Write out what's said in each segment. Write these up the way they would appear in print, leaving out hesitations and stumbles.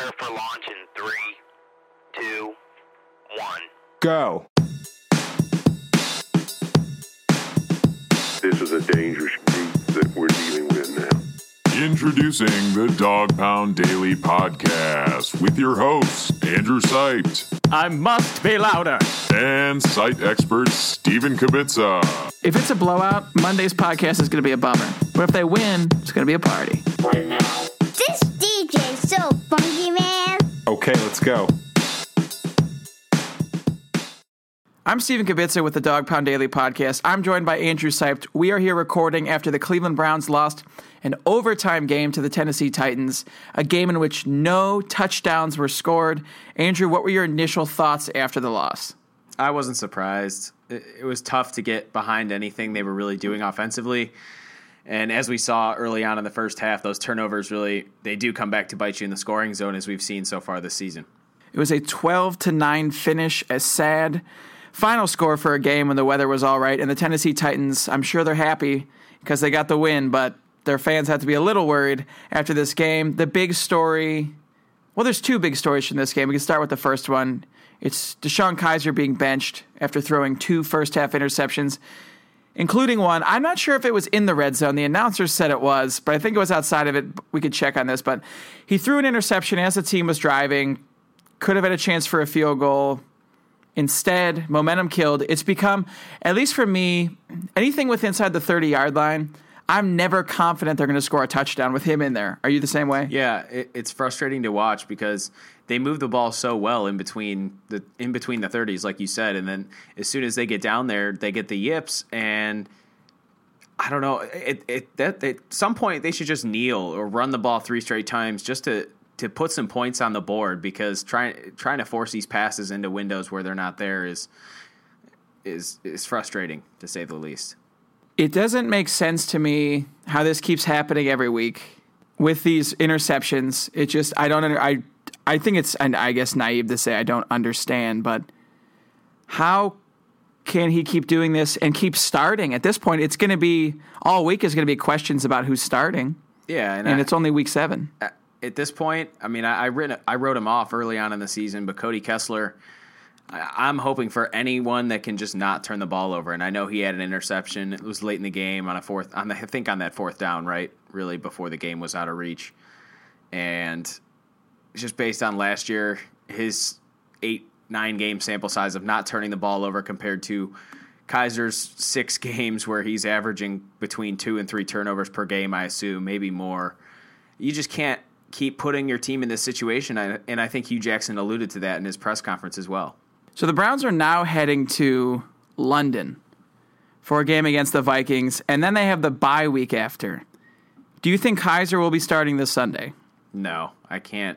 Prepare for launch in 3, 2, 1. Go. This is a dangerous group that we're dealing with now. Introducing the Dog Pound Daily Podcast with your hosts, Andrew Siped I must be louder. and site expert Stephen Kibitza. If it's a blowout, Monday's podcast is going to be a bummer. But if they win, it's going to be a party. This DJ's so funky, man. Okay, let's go. I'm Stephen Kibitza with the Dog Pound Daily Podcast. I'm joined by Andrew Siped. We are here recording after the Cleveland Browns lost an overtime game to the Tennessee Titans, a game in which no touchdowns were scored. Andrew, what were your initial thoughts after the loss? I wasn't surprised. It was tough to get behind anything they were really doing offensively. And as we saw early on in the first half, those turnovers they do come back to bite you in the scoring zone, as we've seen so far this season. It was a 12-9 finish, a sad final score for a game when the weather was all right. And the Tennessee Titans, I'm sure they're happy because they got the win, but their fans have to be a little worried after this game. The big story, well, there's two big stories from this game. We can start with the first one. It's DeShone Kizer being benched after throwing 2 first-half interceptions, including one. I'm not sure if it was in the red zone. The announcers said it was, but I think it was outside of it. We could check on this. But he threw an interception as the team was driving, could have had a chance for a field goal. Instead, momentum killed. It's become, at least for me, anything with inside the 30-yard line, I'm never confident they're going to score a touchdown with him in there. Are you the same way? Yeah, it's frustrating to watch because they move the ball so well in between the 30s, like you said, and then as soon as they get down there, they get the yips, and I don't know. At some point they should just kneel or run the ball 3 straight times just to put some points on the board, because trying to force these passes into windows where they're not there is frustrating, to say the least. It doesn't make sense to me how this keeps happening every week with these interceptions. It just, I think it's, and I guess naive to say I don't understand, but how can he keep doing this and keep starting? At this point, it's going to be, all week is going to be questions about who's starting. Yeah. And it's only week 7. At this point, I mean, I wrote him off early on in the season, but Cody Kessler, I'm hoping for anyone that can just not turn the ball over. And I know he had an interception. It was late in the game on that 4th down, right? Really before the game was out of reach. And just based on last year, his 8-9 game sample size of not turning the ball over compared to Kizer's 6 games where he's averaging between 2 and 3 turnovers per game, I assume, maybe more. You just can't keep putting your team in this situation, and I think Hugh Jackson alluded to that in his press conference as well. So the Browns are now heading to London for a game against the Vikings, and then they have the bye week after. Do you think Kizer will be starting this Sunday? No, I can't.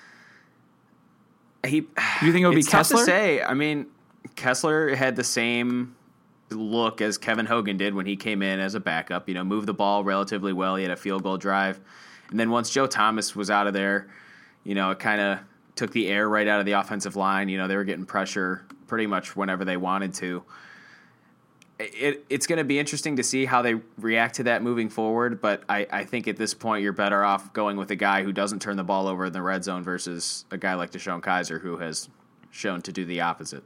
Do you think it will be Kessler? Tough to say. I mean, Kessler had the same look as Kevin Hogan did when he came in as a backup. Moved the ball relatively well. He had a field goal drive. And then once Joe Thomas was out of there, it kind of took the air right out of the offensive line. They were getting pressure pretty much whenever they wanted to. It's going to be interesting to see how they react to that moving forward, but I think at this point you're better off going with a guy who doesn't turn the ball over in the red zone versus a guy like DeShone Kizer, who has shown to do the opposite.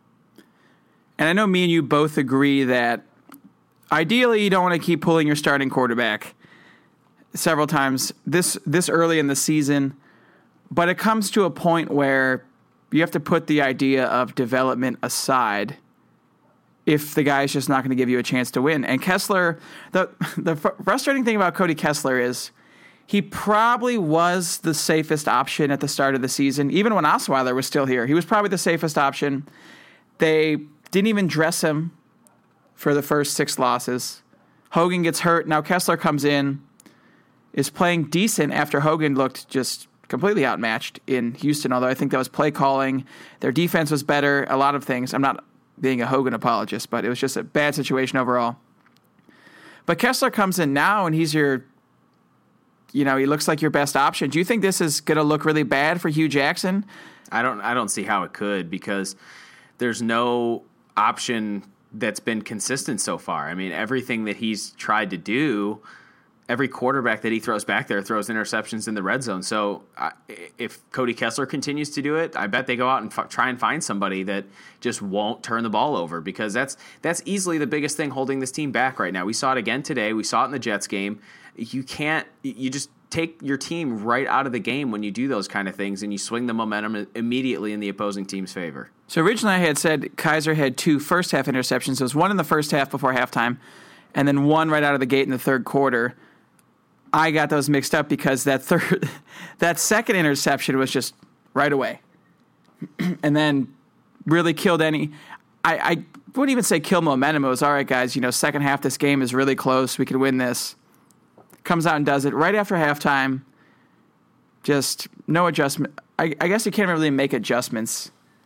And I know me and you both agree that ideally you don't want to keep pulling your starting quarterback several times this early in the season, but it comes to a point where you have to put the idea of development aside if the guy is just not going to give you a chance to win. And Kessler, the frustrating thing about Cody Kessler is he probably was the safest option at the start of the season. Even when Osweiler was still here, he was probably the safest option. They didn't even dress him for the first 6 losses. Hogan gets hurt. Now Kessler comes in, is playing decent after Hogan looked just completely outmatched in Houston, although I think that was play calling. Their defense was better, a lot of things. I'm not being a Hogan apologist, but it was just a bad situation overall. But Kessler comes in now, and he's he looks like your best option. Do you think this is going to look really bad for Hugh Jackson? I don't see how it could, because there's no option that's been consistent so far. I mean, everything that he's tried to do every quarterback that he throws back there throws interceptions in the red zone. So if Cody Kessler continues to do it, I bet they go out and try and find somebody that just won't turn the ball over, because that's easily the biggest thing holding this team back right now. We saw it again today. We saw it in the Jets game. You just take your team right out of the game when you do those kind of things, and you swing the momentum immediately in the opposing team's favor. So originally I had said Kaiser had 2 first-half interceptions. There was one in the first half before halftime, and then one right out of the gate in the third quarter. I got those mixed up because that second interception was just right away, and then really killed any. I wouldn't even say kill momentum. It was all right, guys. Second half, this game is really close. We could win this. Comes out and does it right after halftime. Just no adjustment. I guess you can't really make adjustments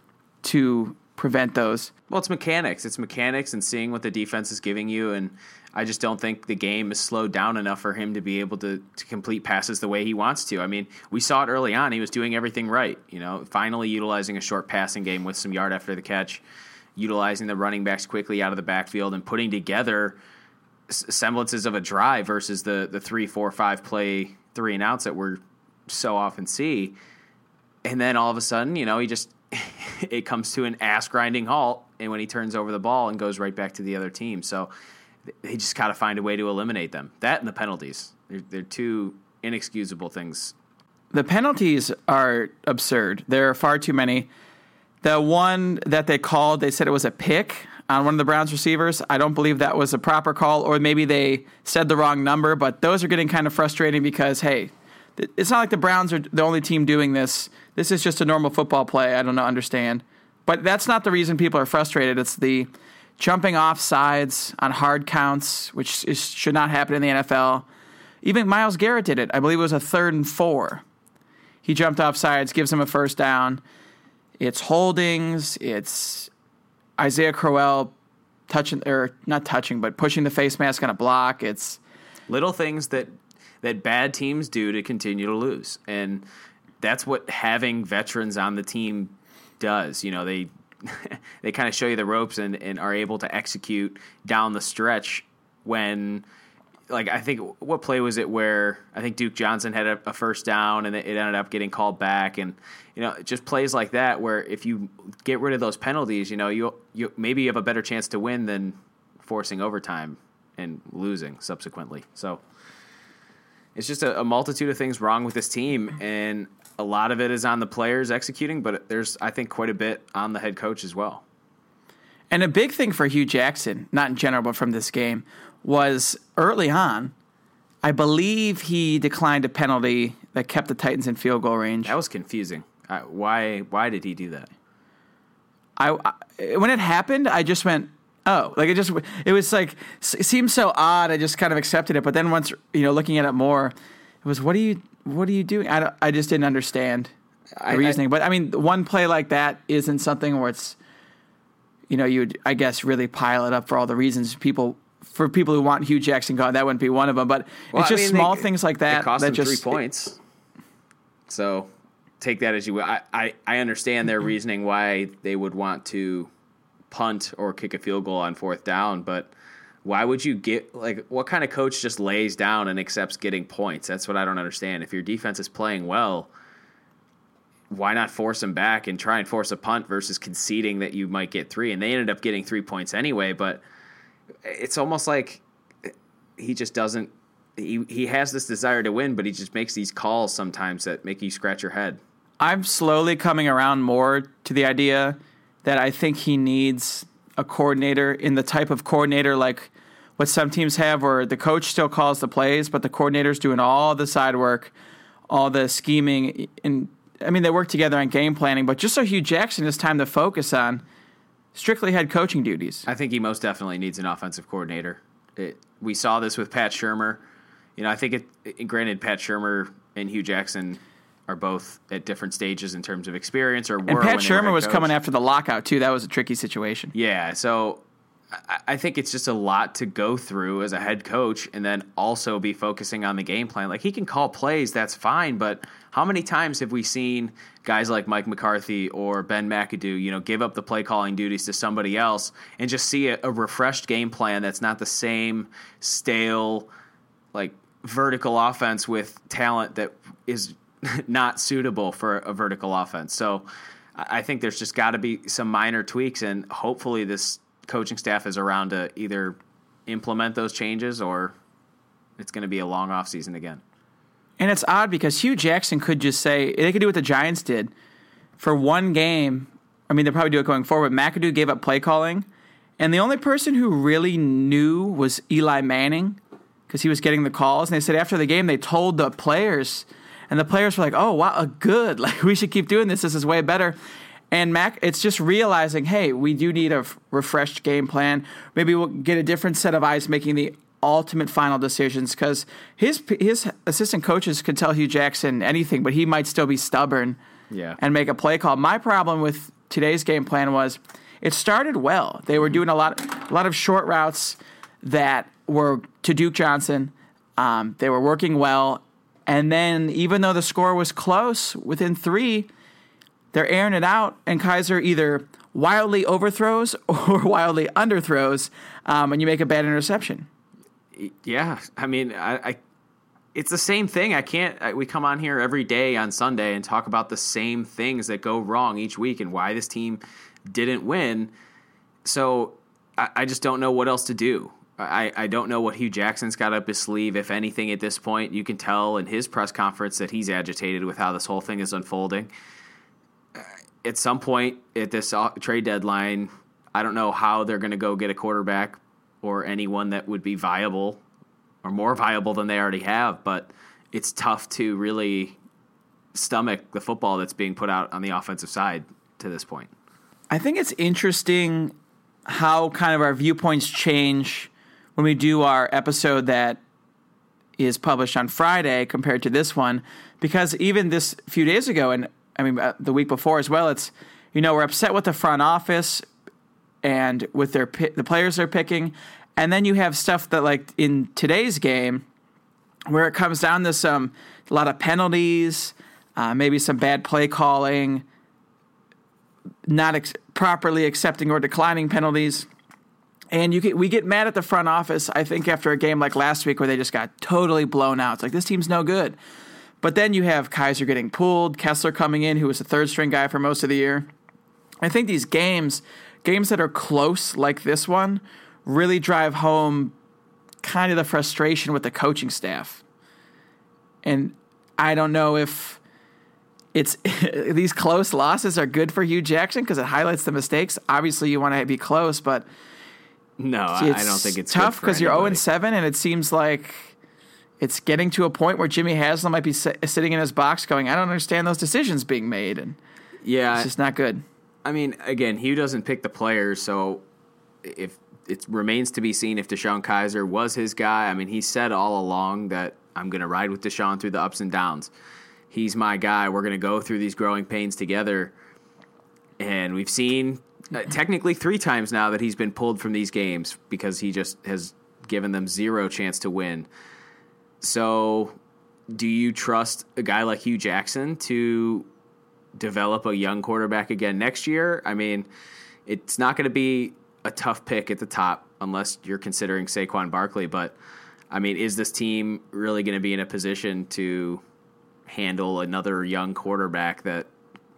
to prevent those. Well, it's mechanics. It's mechanics and seeing what the defense is giving you, and I just don't think the game is slowed down enough for him to be able to complete passes the way he wants to. I mean, we saw it early on. He was doing everything right. Finally utilizing a short passing game with some yard after the catch, utilizing the running backs quickly out of the backfield, and putting together semblances of a drive versus the 3, 4, 5 play 3 and outs that we're so often see. And then all of a sudden, he just it comes to an ass grinding halt, and when he turns over the ball and goes right back to the other team. So they just got to find a way to eliminate them. That and the penalties. They're two inexcusable things. The penalties are absurd. There are far too many. The one that they called, they said it was a pick on one of the Browns receivers. I don't believe that was a proper call, or maybe they said the wrong number, but those are getting kind of frustrating because, hey, it's not like the Browns are the only team doing this. This is just a normal football play. I don't understand. But that's not the reason people are frustrated. It's the jumping off sides on hard counts, which should not happen in the NFL. Even Myles Garrett did it. I believe it was a 3rd and 4. He jumped off sides, gives him a first down. It's holdings. It's Isaiah Crowell pushing the face mask on a block. It's little things that bad teams do to continue to lose. And that's what having veterans on the team does. They they kind of show you the ropes and are able to execute down the stretch when, like, I think, what play was it where I think Duke Johnson had a first down and it ended up getting called back, and just plays like that where if you get rid of those penalties, you maybe you have a better chance to win than forcing overtime and losing subsequently. So it's just a multitude of things wrong with this team, and a lot of it is on the players executing, but there's, I think, quite a bit on the head coach as well. And a big thing for Hugh Jackson, not in general, but from this game, was early on, I believe he declined a penalty that kept the Titans in field goal range. That was confusing. Why did he do that? When it happened, I just went, oh, like it was like, it seemed so odd. I just kind of accepted it. But then once, looking at it more, it was, what are you doing? I just didn't understand the reasoning. But I mean, one play like that isn't something where it's, you'd, I guess, really pile it up for all the reasons people who want Hugh Jackson gone. That wouldn't be one of them. But it's just small things like that. It cost that them just 3 points. So take that as you will. I understand their reasoning why they would want to punt or kick a field goal on 4th down, but why would you what kind of coach just lays down and accepts getting points? That's what I don't understand. If your defense is playing well, why not force them back and try and force a punt versus conceding that you might get 3? And they ended up getting 3 points anyway, but it's almost like he just doesn't he has this desire to win, but he just makes these calls sometimes that make you scratch your head. I'm slowly coming around more to the idea that I think he needs a coordinator in the type of coordinator like what some teams have, where the coach still calls the plays, but the coordinator's doing all the side work, all the scheming. And I mean, they work together on game planning, but just so Hugh Jackson has time to focus on strictly head coaching duties. I think he most definitely needs an offensive coordinator. We saw this with Pat Shurmur. I think granted, Pat Shurmur and Hugh Jackson are both at different stages in terms of experience, or were. And Pat Shurmur was coach. Coming after the lockout too. That was a tricky situation. Yeah, so I think it's just a lot to go through as a head coach, and then also be focusing on the game plan. Like, he can call plays, that's fine, but how many times have we seen guys like Mike McCarthy or Ben McAdoo, give up the play calling duties to somebody else and just see a refreshed game plan that's not the same stale, like, vertical offense with talent that is not suitable for a vertical offense. So I think there's just got to be some minor tweaks, and hopefully this coaching staff is around to either implement those changes or it's going to be a long off season again. And it's odd because Hugh Jackson could just say, they could do what the Giants did. For one game, I mean, they'll probably do it going forward, McAdoo gave up play calling, and the only person who really knew was Eli Manning because he was getting the calls. And they said after the game, they told the players, and the players were like, oh, wow, good. Like, we should keep doing this. This is way better. And it's just realizing, hey, we do need a refreshed game plan. Maybe we'll get a different set of eyes making the ultimate final decisions, because his assistant coaches could tell Hugh Jackson anything, but he might still be stubborn and make a play call. My problem with today's game plan was it started well. They were doing a lot of short routes that were to Duke Johnson. They were working well. And then even though the score was close, within 3, they're airing it out, and Kizer either wildly overthrows or wildly underthrows, and you make a bad interception. Yeah, I mean, it's the same thing. We come on here every day on Sunday and talk about the same things that go wrong each week and why this team didn't win. So I just don't know what else to do. I don't know what Hugh Jackson's got up his sleeve, if anything, at this point. You can tell in his press conference that he's agitated with how this whole thing is unfolding. At some point at this trade deadline, I don't know how they're going to go get a quarterback or anyone that would be viable or more viable than they already have, but it's tough to really stomach the football that's being put out on the offensive side to this point. I think it's interesting how kind of our viewpoints change when we do our episode that is published on Friday compared to this one, because even this few days ago, and I mean the week before as well, it's, we're upset with the front office and with the players they're picking, and then you have stuff that, like in today's game, where it comes down to a lot of penalties, maybe some bad play calling, not properly accepting or declining penalties. And we get mad at the front office, I think, after a game like last week where they just got totally blown out. It's like, this team's no good. But then you have Kizer getting pulled, Kessler coming in, who was the third-string guy for most of the year. I think these games that are close like this one really drive home kind of the frustration with the coaching staff. And I don't know if it's these close losses are good for Hugh Jackson because it highlights the mistakes. Obviously, you want to be close, but no, I don't think it's tough because you're 0-7, and it seems like it's getting to a point where Jimmy Haslam might be sitting in his box going, I don't understand those decisions being made, and it's just not good. I mean, again, Hugh doesn't pick the players, so if it remains to be seen if Deshaun Kizer was his guy. I mean, he said all along that I'm going to ride with Deshaun through the ups and downs. He's my guy. We're going to go through these growing pains together. And we've seen technically 3 times now that he's been pulled from these games because he just has given them zero chance to win. So do you trust a guy like Hugh Jackson to develop a young quarterback again next year? I mean, it's not going to be a tough pick at the top unless you're considering Saquon Barkley. But, I mean, is this team really going to be in a position to handle another young quarterback that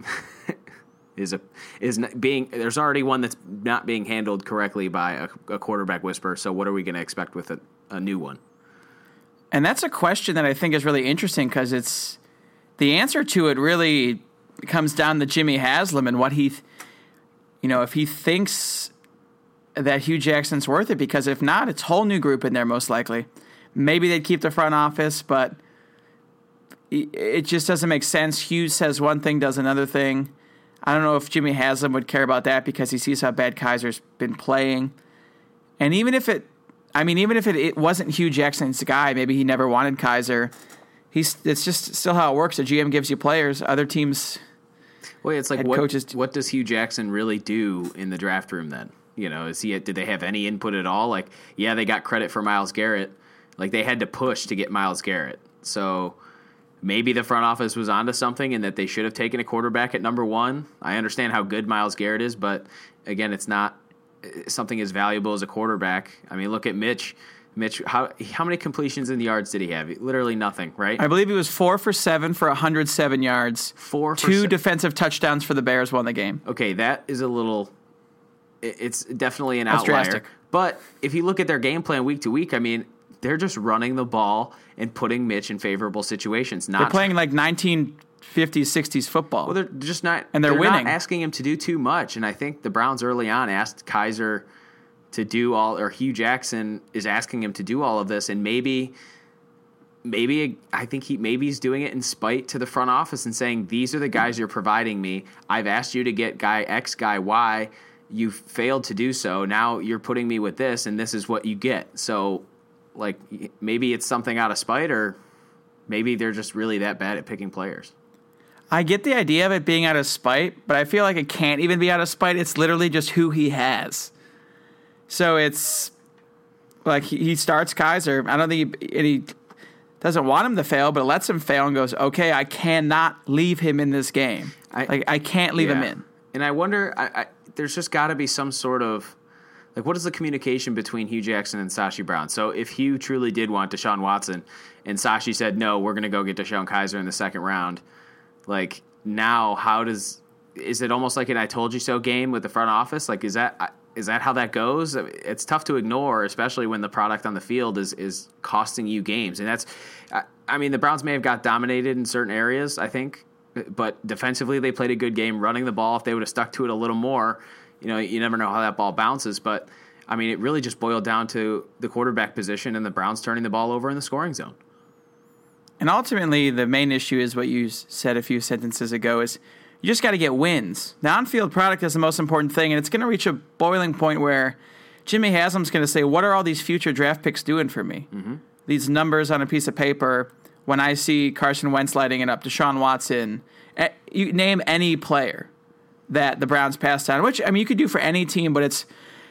there's already one that's not being handled correctly by a quarterback whisperer. So what are we going to expect with a new one? And that's a question that I think is really interesting because it's the answer to it really comes down to Jimmy Haslam and what he, if he thinks that Hugh Jackson's worth it, because if not, it's a whole new group in there most likely. Maybe they'd keep the front office, but it just doesn't make sense. Hughes says one thing, does another thing. I don't know if Jimmy Haslam would care about that because he sees how bad Kizer's been playing. And even if it wasn't Hugh Jackson's guy, maybe he never wanted Kizer. It's just still how it works. The GM gives you players. Other teams, it's like what does Hugh Jackson really do in the draft room then? Did they have any input at all? Like, yeah, they got credit for Myles Garrett. Like, they had to push to get Myles Garrett. So maybe the front office was onto something and that they should have taken a quarterback at number 1. I understand how good Myles Garrett is, but again, it's not something as valuable as a quarterback. I mean, look at Mitch. Mitch, how many completions in the yards did he have? Literally nothing, right? I believe he was 4 for 7 for 107 yards. 4 for 2 defensive touchdowns for the Bears won the game. Okay, that is a little. It's definitely an That's outlier. drastic. But if you look at their game plan week to week, I mean, they're just running the ball and putting Mitch in favorable situations. They're playing like 1950s, 60s football. Well, they're just not. And they're winning. Not asking him to do too much. And I think the Browns early on asked Kaiser to do all, or Hugh Jackson is asking him to do all of this, and maybe I think he's doing it in spite to the front office and saying, these are the guys you're providing me. I've asked you to get guy X, guy Y. You failed to do so. Now you're putting me with this, and this is what you get. So, like, maybe it's something out of spite, or maybe they're just really that bad at picking players. I get the idea of it being out of spite, but I feel like it can't even be out of spite. It's literally just who he has. So it's like he starts Kaiser. I don't think he doesn't want him to fail, but lets him fail and goes, okay, I cannot leave him in this game. I can't leave him in. And I wonder, there's just got to be some sort of, like, what is the communication between Hugh Jackson and Sashi Brown? So if Hugh truly did want Deshaun Watson and Sashi said, no, we're going to go get Deshaun Kaiser in the second round, like, now is it almost like an I told you so game with the front office? Like, is that how that goes? It's tough to ignore, especially when the product on the field is costing you games. And that's, I mean, the Browns may have got dominated in certain areas, I think, but defensively they played a good game running the ball. If they would have stuck to it a little more, you never know how that ball bounces. But, I mean, it really just boiled down to the quarterback position and the Browns turning the ball over in the scoring zone. And ultimately, the main issue is what you said a few sentences ago is you just got to get wins. The on-field product is the most important thing, and it's going to reach a boiling point where Jimmy Haslam's going to say, what are all these future draft picks doing for me? Mm-hmm. These numbers on a piece of paper, when I see Carson Wentz lighting it up, Deshaun Watson, you name any player that the Browns passed on, which, I mean, you could do for any team, but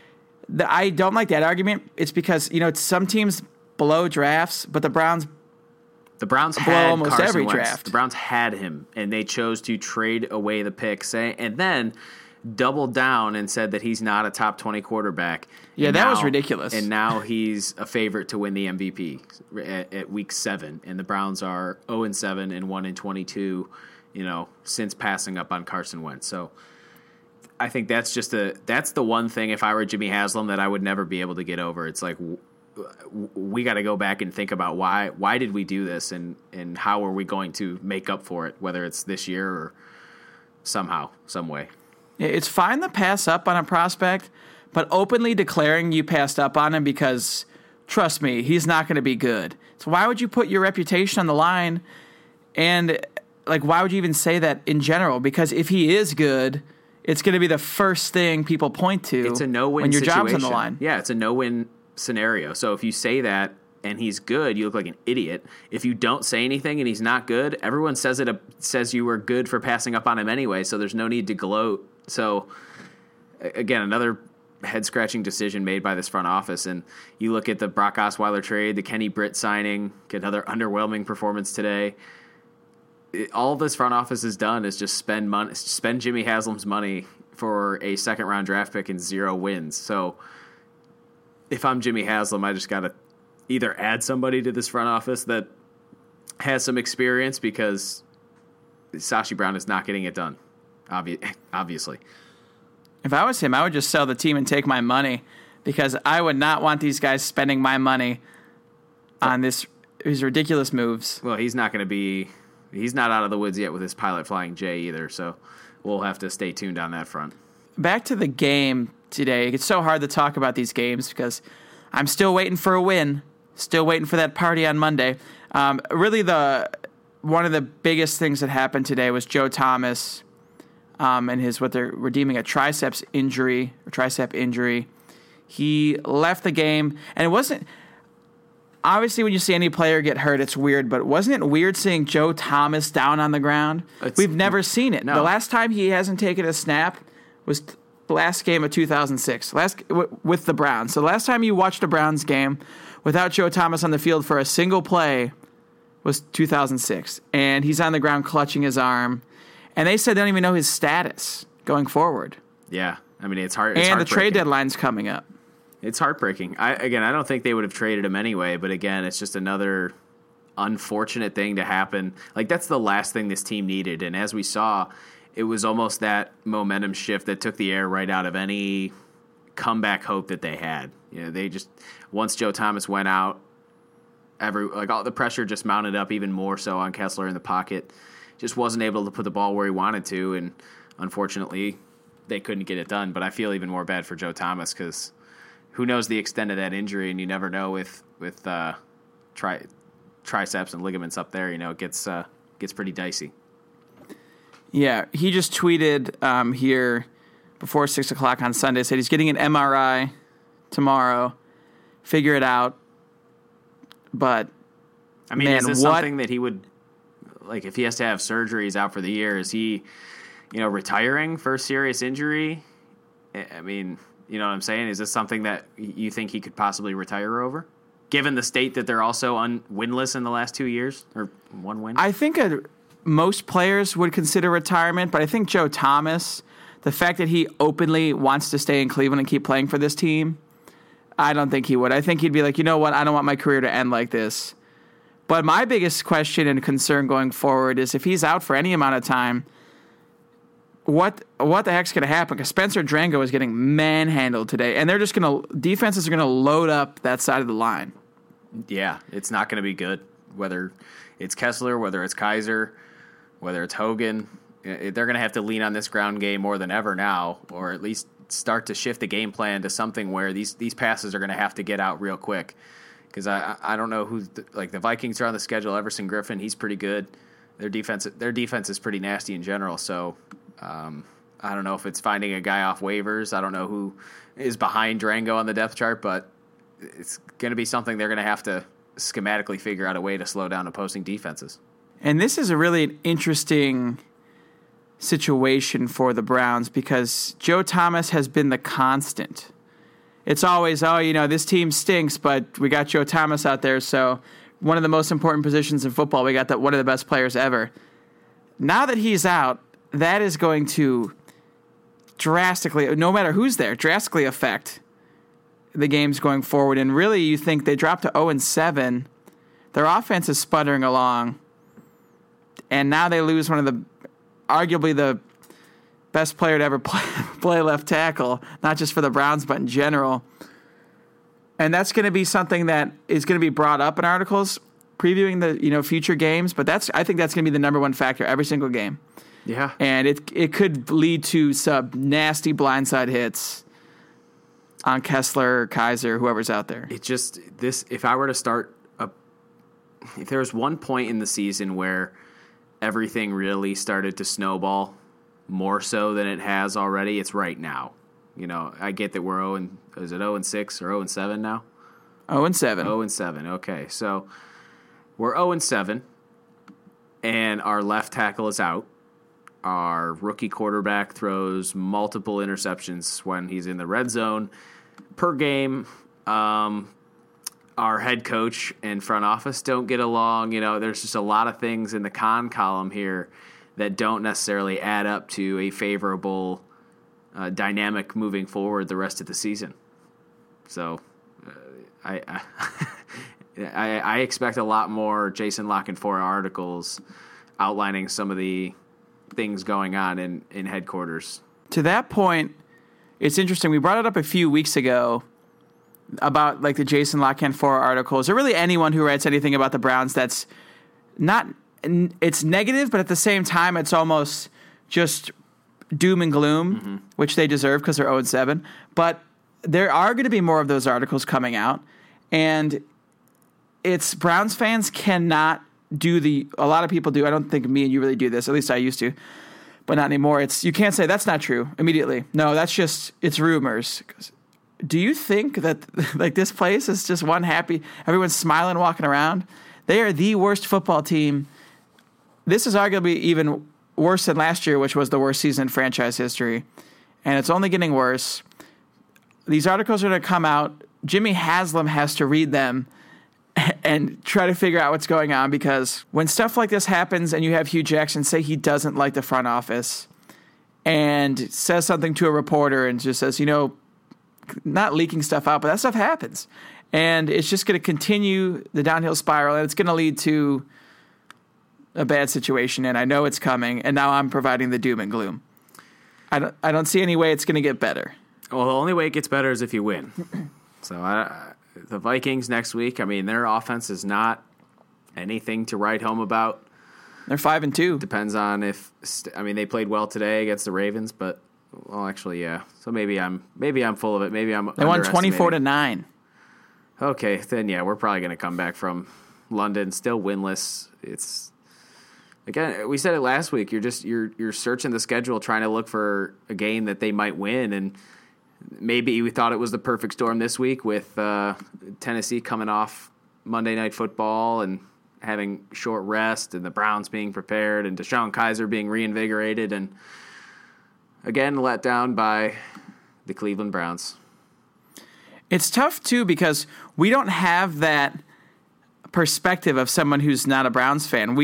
I don't like that argument. It's because, some teams blow drafts, but the Browns had almost Carson every Wentz. draft. The Browns had him, and they chose to trade away the pick, and then doubled down and said that he's not a top 20 quarterback. Yeah, that was ridiculous. And now he's a favorite to win the MVP at week 7, and the Browns are 0-7 and 1-22, since passing up on Carson Wentz. So I think that's the one thing, if I were Jimmy Haslam, that I would never be able to get over. It's like, we got to go back and think about why did we do this, and how are we going to make up for it, whether it's this year or somehow, some way. It's fine to pass up on a prospect, but openly declaring you passed up on him because, trust me, he's not going to be good. So why would you put your reputation on the line? And, why would you even say that in general? Because if he is good, it's going to be the first thing people point to. It's a no-win when your situation. job's on the line. Yeah, it's a no-win scenario. So if you say that and he's good, you look like an idiot. If you don't say anything and he's not good, everyone says you were good for passing up on him anyway, so there's no need to gloat. So, again, another head-scratching decision made by this front office. And you look at the Brock Osweiler trade, the Kenny Britt signing, another underwhelming performance today. All this front office has done is just spend Jimmy Haslam's money for a second-round draft pick and 0 wins. So if I'm Jimmy Haslam, I just got to either add somebody to this front office that has some experience, because Sashi Brown is not getting it done. Obviously. If I was him, I would just sell the team and take my money, because I would not want these guys spending my money on these ridiculous moves. Well, he's not out of the woods yet with his Pilot Flying J either, so we'll have to stay tuned on that front. Back to the game today. It's so hard to talk about these games because I'm still waiting for a win, still waiting for that party on Monday. Really, one of the biggest things that happened today was Joe Thomas and what they're deeming a tricep injury. He left the game, and it wasn't. Obviously, when you see any player get hurt, it's weird, but wasn't it weird seeing Joe Thomas down on the ground? We've never seen it. No. The last time he hasn't taken a snap was the last game of 2006, with the Browns. So the last time you watched a Browns game without Joe Thomas on the field for a single play was 2006, and he's on the ground clutching his arm. And they said they don't even know his status going forward. Yeah, I mean, it's hard. And the trade deadline's coming up. It's heartbreaking. I don't think they would have traded him anyway, but again, it's just another unfortunate thing to happen. Like, that's the last thing this team needed, and as we saw, it was almost that momentum shift that took the air right out of any comeback hope that they had. You know, they just, once Joe Thomas went out, all the pressure just mounted up even more so on Kessler in the pocket. Just wasn't able to put the ball where he wanted to, and unfortunately, they couldn't get it done. But I feel even more bad for Joe Thomas because who knows the extent of that injury, and you never know with triceps and ligaments up there. You know, it gets pretty dicey. Yeah, he just tweeted here before 6 o'clock on Sunday, said he's getting an MRI tomorrow. Figure it out. But, I mean, man, is this something that he would, like, if he has to have surgery, he's out for the year, is he, retiring for a serious injury? I mean, you know what I'm saying? Is this something that you think he could possibly retire over? Given the state that they're also winless in the last 2 years, or one win? I think most players would consider retirement, but I think Joe Thomas, the fact that he openly wants to stay in Cleveland and keep playing for this team, I don't think he would. I think he'd be like, you know what, I don't want my career to end like this. But my biggest question and concern going forward is if he's out for any amount of time, what the heck's going to happen? Because Spencer Drango is getting manhandled today, and they're just defenses are going to load up that side of the line. Yeah, it's not going to be good. Whether it's Kessler, whether it's Kaiser, whether it's Hogan, they're going to have to lean on this ground game more than ever now, or at least start to shift the game plan to something where these passes are going to have to get out real quick. Because I don't know who, like, the Vikings are on the schedule. Everson Griffin, he's pretty good. Their defense is pretty nasty in general. So I don't know if it's finding a guy off waivers. I don't know who is behind Drango on the depth chart, but it's going to be something they're going to have to schematically figure out a way to slow down opposing defenses. And this is a really interesting situation for the Browns because Joe Thomas has been the constant. It's always, this team stinks, but we got Joe Thomas out there, so one of the most important positions in football, we got one of the best players ever. Now that he's out, that is going to drastically, no matter who's there, drastically affect the games going forward. And really, you think they dropped to 0-7. Their offense is sputtering along. And now they lose one of arguably the best player to ever play left tackle, not just for the Browns, but in general. And that's going to be something that is going to be brought up in articles previewing the future games. But I think that's going to be the number one factor every single game. Yeah. And it could lead to some nasty blindside hits on Kessler, Kaiser, whoever's out there. It just, if I were to start, if there was one point in the season where everything really started to snowball more so than it has already, it's right now. I get that we're 0-6 or 0-7 now? 0-7. 0-7, okay. So we're 0-7, and our left tackle is out. Our rookie quarterback throws multiple interceptions when he's in the red zone per game. Our head coach and front office don't get along. There's just a lot of things in the con column here that don't necessarily add up to a favorable dynamic moving forward the rest of the season. So I expect a lot more Jason La Canfora articles outlining some of the things going on in headquarters. To that point, it's interesting. We brought it up a few weeks ago about like the Jason La Canfora articles, or really anyone who writes anything about the Browns that's not, it's negative, but at the same time, it's almost just doom and gloom, which they deserve because they're 0-7. But there are going to be more of those articles coming out, and it's Browns fans cannot do a lot of people do. I don't think me and you really do this. At least I used to, but not anymore. You can't say that's not true immediately. No, it's rumors. Do you think that like this place is just one happy, everyone's smiling, walking around? They are the worst football team. This is arguably even worse than last year, which was the worst season in franchise history. And it's only getting worse. These articles are going to come out. Jimmy Haslam has to read them and try to figure out what's going on, because when stuff like this happens and you have Hugh Jackson say he doesn't like the front office and says something to a reporter and just says, not leaking stuff out, but that stuff happens. And it's just going to continue the downhill spiral, and it's going to lead to a bad situation, and I know it's coming, and now I'm providing the doom and gloom. I don't see any way it's going to get better. Well, the only way it gets better is if you win. So the Vikings next week, I mean, their offense is not anything to write home about. They're 5-2. Depends on they played well today against the Ravens, but actually, yeah. So maybe I'm full of it. Maybe I'm. They won 24-9. Okay, then yeah, we're probably going to come back from London still winless. It's again, we said it last week. You're searching the schedule, trying to look for a game that they might win, and maybe we thought it was the perfect storm this week with Tennessee coming off Monday Night Football and having short rest, and the Browns being prepared, and Deshaun Kaiser being reinvigorated, and again let down by the Cleveland Browns. It's tough too because we don't have that perspective of someone who's not a Browns fan.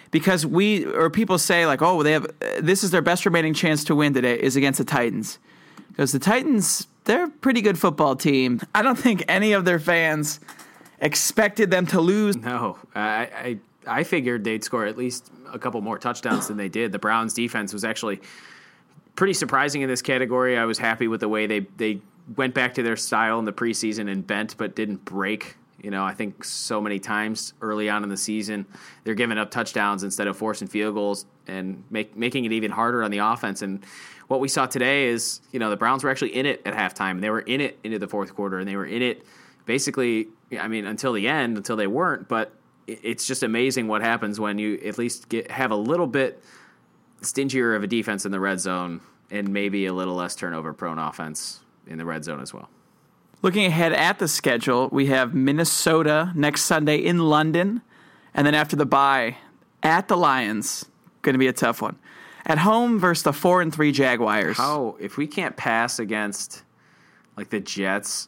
People say like, oh, this is their best remaining chance to win today is against the Titans. Because the Titans, they're a pretty good football team. I don't think any of their fans expected them to lose. No, I figured they'd score at least a couple more touchdowns than they did. The Browns defense was actually pretty surprising in this category. I was happy with the way they went back to their style in the preseason and bent but didn't break. I think so many times early on in the season, they're giving up touchdowns instead of forcing field goals and making it even harder on the offense. And what we saw today is, the Browns were actually in it at halftime. They were in it into the fourth quarter, and they were in it basically, until the end, until they weren't. But it's just amazing what happens when you at least have a little bit stingier of a defense in the red zone and maybe a little less turnover-prone offense in the red zone as well. Looking ahead at the schedule, we have Minnesota next Sunday in London, and then after the bye, at the Lions, going to be a tough one. At home versus the 4-3 Jaguars. If we can't pass against like the Jets,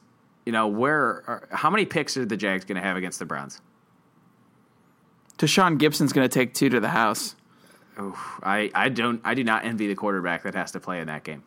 how many picks are the Jags going to have against the Browns? Deshaun Gibson's going to take 2 to the house. I do not envy the quarterback that has to play in that game.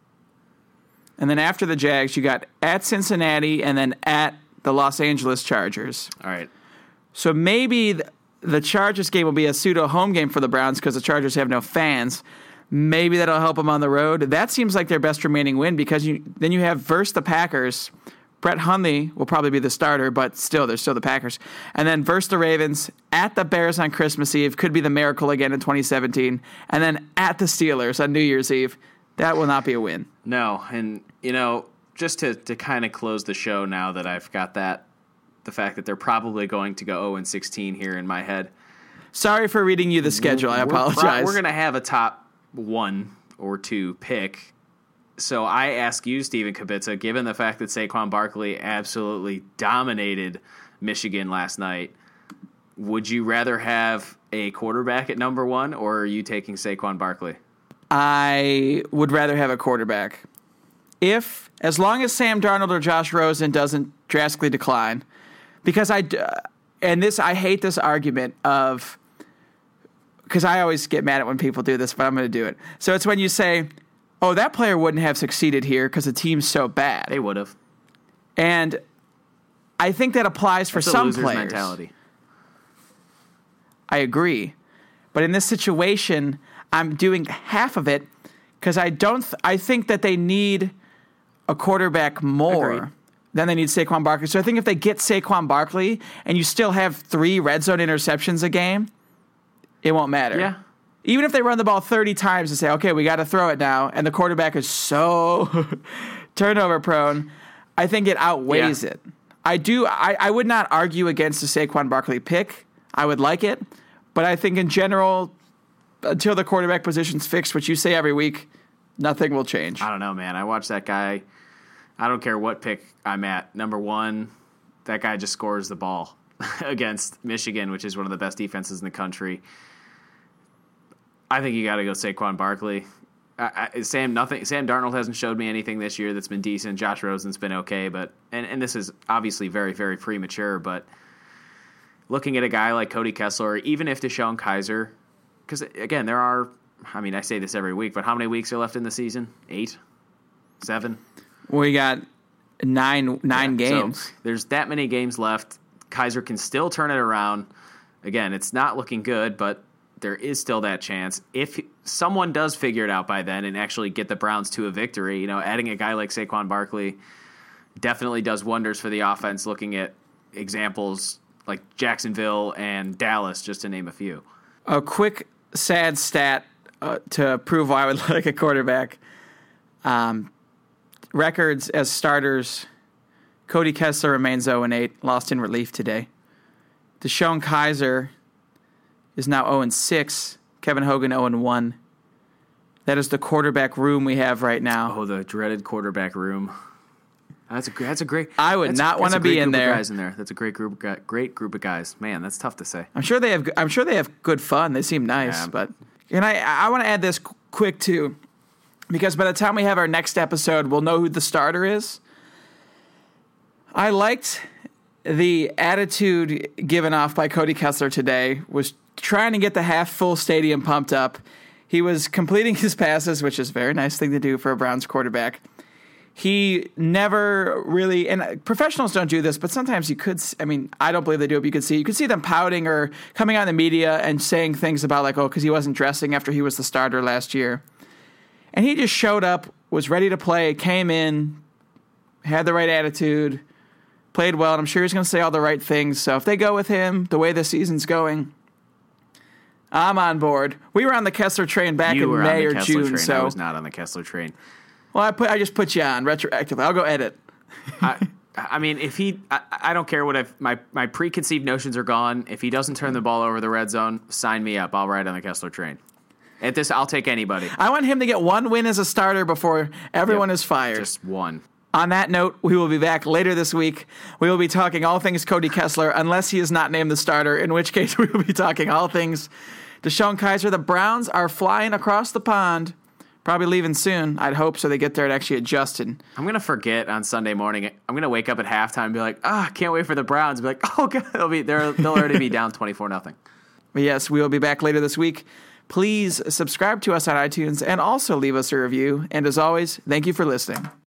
And then after the Jags, you got at Cincinnati and then at the Los Angeles Chargers. All right. So maybe the Chargers game will be a pseudo home game for the Browns because the Chargers have no fans. Maybe that'll help them on the road. That seems like their best remaining win because then you have versus the Packers. Brett Hundley will probably be the starter, but still, they're still the Packers. And then versus the Ravens, at the Bears on Christmas Eve, could be the miracle again in 2017. And then at the Steelers on New Year's Eve. That will not be a win. No, and, just to kind of close the show now that I've got the fact that they're probably going to go 0-16 here in my head. Sorry for reading you the schedule. I apologize. We're going to have a top 1 or 2 pick. So I ask you, Steven Kibitza, given the fact that Saquon Barkley absolutely dominated Michigan last night, would you rather have a quarterback at number 1, or are you taking Saquon Barkley? I would rather have a quarterback. As long as Sam Darnold or Josh Rosen doesn't drastically decline, because I hate this argument of, because I always get mad at when people do this, but I'm going to do it. So it's when you say, oh, that player wouldn't have succeeded here because the team's so bad. They would have. And I think that applies for some loser's players. Mentality. I agree. But in this situation, I'm doing half of it because I think that they need a quarterback more Agreed. than they need Saquon Barkley. So I think if they get Saquon Barkley and you still have 3 red zone interceptions a game, it won't matter. Yeah. Even if they run the ball 30 times and say, okay, we got to throw it now, and the quarterback is so turnover prone, I think it outweighs it. I would not argue against the Saquon Barkley pick. I would like it. But I think in general, until the quarterback position's fixed, which you say every week, nothing will change. I don't know, man. I watch that guy. I don't care what pick I'm at. Number 1, that guy just scores the ball against Michigan, which is one of the best defenses in the country. I think you got to go Saquon Barkley. Sam Darnold hasn't showed me anything this year that's been decent. Josh Rosen's been okay, but and this is obviously very, very premature, but looking at a guy like Cody Kessler, even if Deshaun Kaiser, because again, I say this every week, but how many weeks are left in the season? 8? 7? We got nine games. So there's that many games left. Kaiser can still turn it around. Again, it's not looking good, but there is still that chance. If someone does figure it out by then and actually get the Browns to a victory, adding a guy like Saquon Barkley definitely does wonders for the offense, looking at examples like Jacksonville and Dallas, just to name a few. A quick sad stat to prove why I would like a quarterback. Records as starters, Cody Kessler remains 0-8, lost in relief today. Deshaun Kaiser is now 0-6, Kevin Hogan 0-1. That is the quarterback room we have right now. Oh, the dreaded quarterback room. That's a great. I would not want to be in there. Guys in there. That's a great group of guys. Man, that's tough to say. I'm sure they have good fun. They seem nice, Yeah. but and I want to add this quick too, because by the time we have our next episode, we'll know who the starter is. I liked the attitude given off by Cody Kessler today. Was trying to get the half full stadium pumped up. He was completing his passes, which is a very nice thing to do for a Browns quarterback. He never really, and professionals don't do this, but sometimes you could, I don't believe they do it, but you could see them pouting or coming on the media and saying things about because he wasn't dressing after he was the starter last year. And he just showed up, was ready to play, came in, had the right attitude, played well, and I'm sure he's going to say all the right things. So if they go with him the way the season's going, I'm on board. We were on the Kessler train back in May or June. So I was not on the Kessler train. Well, I just put you on retroactively. I'll go edit. If he, I don't care what my preconceived notions are gone. If he doesn't turn the ball over the red zone, sign me up. I'll ride on the Kessler train. At this, I'll take anybody. I want him to get one win as a starter before everyone is fired. Just one. On that note, we will be back later this week. We will be talking all things Cody Kessler, unless he is not named the starter, in which case we will be talking all things Deshaun Kaiser. The Browns are flying across the pond. Probably leaving soon, I'd hope, so they get there and actually adjusted. I'm going to forget on Sunday morning. I'm going to wake up at halftime and be like, can't wait for the Browns. Be like, oh, God, they'll already be down 24-0. But yes, we will be back later this week. Please subscribe to us on iTunes and also leave us a review. And as always, thank you for listening.